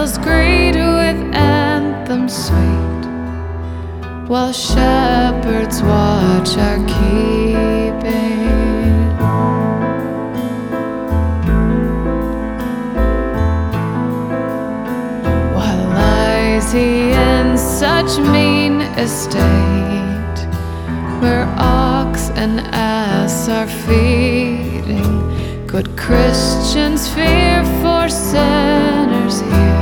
angels greet with anthems sweet, while shepherds watch our keeping. While lies he in such mean estate, where ox and ass are feeding, good Christians fear for sinners here.